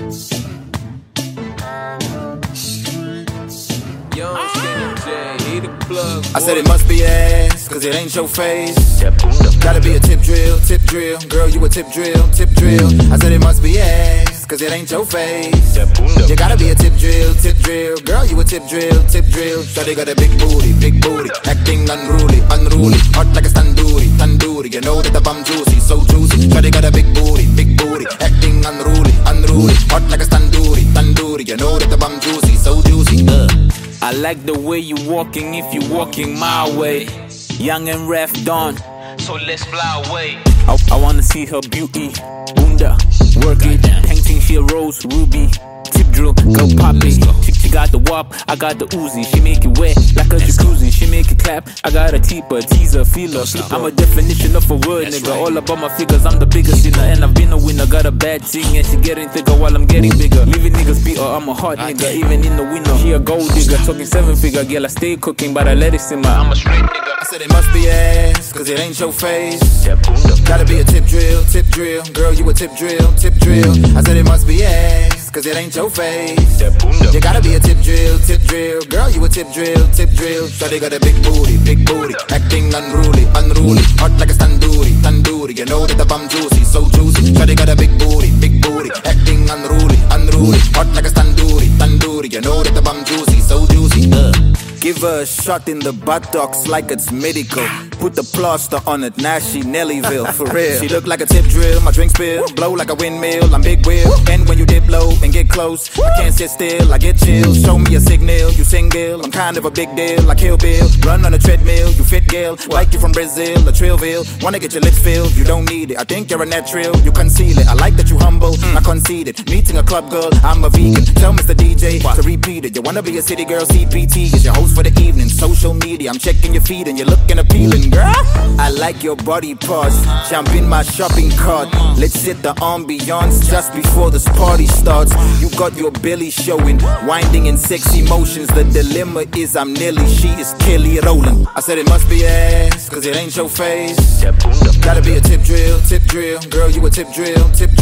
I said it must be ass, cause it ain't your face. Gotta be a tip drill, girl, you a tip drill. I said it must be ass, cause it ain't your face. You gotta be a tip drill, girl, you a tip drill. Shawty got a big booty, acting unruly, hot like a tandoori, you know that the bum juicy, so juicy. Shawty got a big booty, acting unruly, hot like a tandoori, you know that the bum juicy, so juicy. I like the way you walking if you walking my way. Young and ref done, so let's fly away. I wanna see her beauty, bunda, work it. Painting she a rose, ruby, tip drill, go poppy. She got the wop, I got the Uzi. She make it wet like a jacuzzi. She make it clap, I got a teeper, teaser, feeler. I'm a definition of a word, nigga. All about my figures, I'm the biggest sinner. And I've been a winner, got a bad thing. And she getting thicker while I'm getting bigger. Leaving niggas beat her, I'm a hot nigga, even in the winter. She a gold digger, talking 7-figure. Girl, I stay cooking, but I let it simmer. I'm a straight nigga. I said it must be ass, cause it ain't your face. Gotta be a tip drill, girl, you a tip drill. I said it must be ass, cause it ain't your face. You gotta be a tip drill, girl, you a tip drill. Shawty got a big booty, acting unruly, hot like a tandoori, you know that the bum juicy, so juicy. Shawty got a big booty, acting unruly, hot like a tandoori, you know that the bum juicy, so juicy. Give her a shot in the buttocks like it's medical. Put the plaster on it, now she Nellyville, for real. She look like a tip drill, my drink spill, blow like a windmill, I'm big wheel. And when you dip low and get close, I can't sit still, I get chills. Show me a signal, you single, I'm kind of a big deal, like Kill Bill. Run on a treadmill, you fit girl, like you from Brazil, a Trillville. Wanna get your lips filled, you don't need it. I think you're a natural, you conceal it. I like that you humble, I conceded. Meeting a club girl, I'm a vegan. Tell Mr. DJ to repeat it. You wanna be a city girl, CPT is your host for the evening. Social media, I'm checking your feed and you're looking appealing, girl. I like your body parts, jump in my shopping cart. Let's hit the ambiance just before this party starts. You got your belly showing, winding in sexy motions. The dilemma is I'm Nelly, she is Kelly Rowland. I said it must be ass, cause it ain't your face. Gotta be a tip drill, girl, you a tip drill.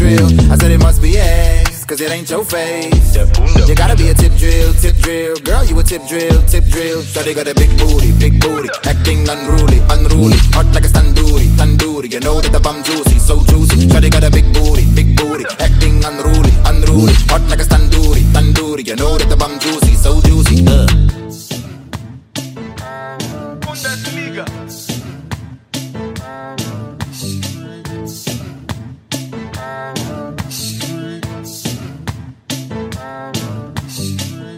I said it must be ass, cause it ain't your face. You gotta be a tip drill, girl, you a tip drill. Shawty got a big booty, acting unruly, hot like a tandoori, you know that the bum juicy, so juicy. Shawty got a big booty, acting unruly, hot